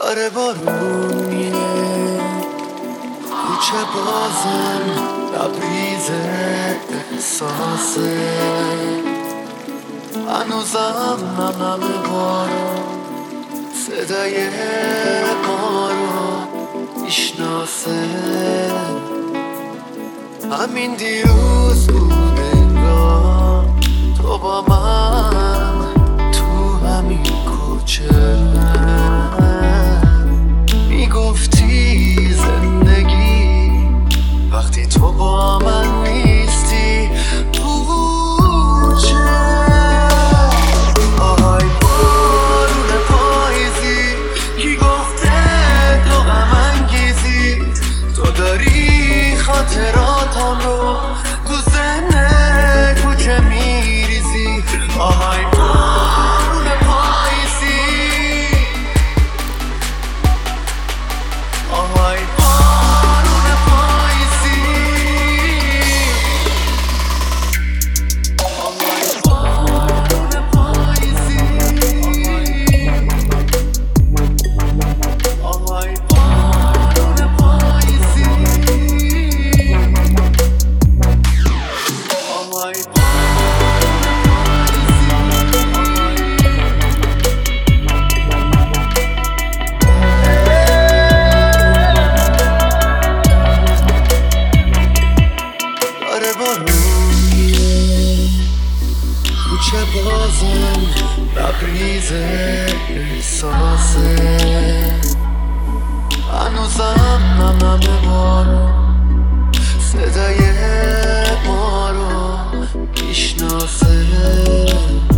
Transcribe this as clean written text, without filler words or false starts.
داره بارون میره کوچه بازم لبریز احساسه هنوزم نمه بارون صدای ما رو میشناسه همین دیروز بود انگار تو با من تو همین کوچه میگفتی زندگی وقتی تو با من نیستی پوچه آهای بارون پاییزی کی گفته تو غم انگیزی تو داری خاطراتم رو تو ذهن کوچه میریزی آهای بارون پاییزی آهای بارون پاییزی آهای بارون پاییزی آهای بارون پاییزی آهای داره بارون میره کوچه بازم لبریز احساسه هنوزم نمه بارون صدای ما رو میشناسه